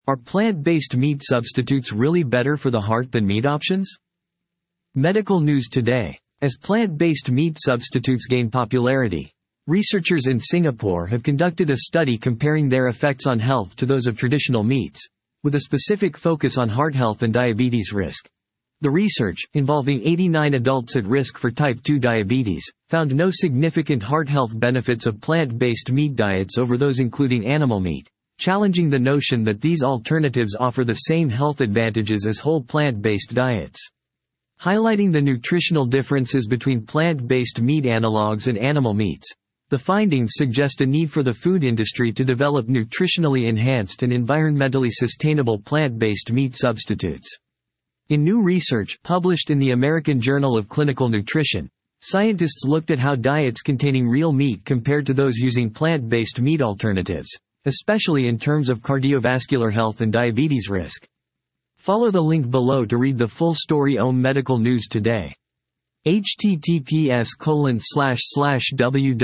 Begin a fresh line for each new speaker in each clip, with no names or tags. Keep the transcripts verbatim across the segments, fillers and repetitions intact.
Are plant-based meat substitutes really better for the heart than meat options? Medical news today. As plant-based meat substitutes gain popularity, researchers in Singapore have conducted a study comparing their effects on health to those of traditional meats, with a specific focus on heart health and diabetes risk. The research, involving eighty-nine adults at risk for type two diabetes, found no significant heart health benefits of plant-based meat diets over those including animal meat, challenging the notion that these alternatives offer the same health advantages as whole plant-based diets. Highlighting the nutritional differences between plant-based meat analogs and animal meats, the findings suggest a need for the food industry to develop nutritionally enhanced and environmentally sustainable plant-based meat substitutes. In new research published in the American Journal of Clinical Nutrition, scientists looked at how diets containing real meat compared to those using plant-based meat alternatives, especially in terms of cardiovascular health and diabetes risk. Follow the link below to read the full story on Medical News Today. https colon slash slash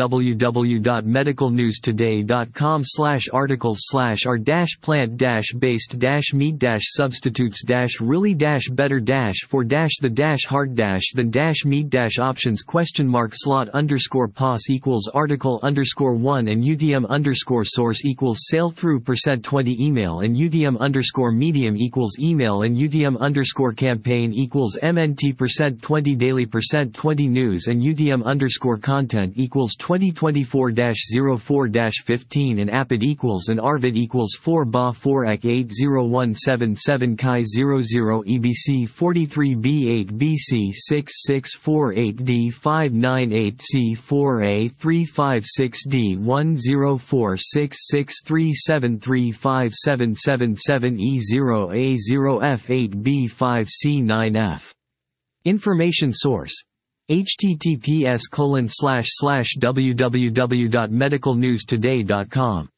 www.medicalnewstoday.com slash articles slash r dash plant dash based dash meat dash substitutes dash really dash better dash for dash the dash hard dash than dash meat dash options question mark slot underscore pos equals article underscore one and utm underscore source equals sail through percent twenty email and utm underscore medium equals email and utm underscore campaign equals mnt percent twenty daily percent twenty news and U D M underscore content equals twenty twenty-four dash oh four dash fifteen and apid equals and arvid equals four ba four ek eight zero one seven seven chi zero zero E B C forty-three B eight B C six six four eight D five nine eight C four A three five six D one zero four six six three seven three five seven seven seven E zero A zero F eight B five C nine F. Information source: https colon slash slash www.medicalnewstoday.com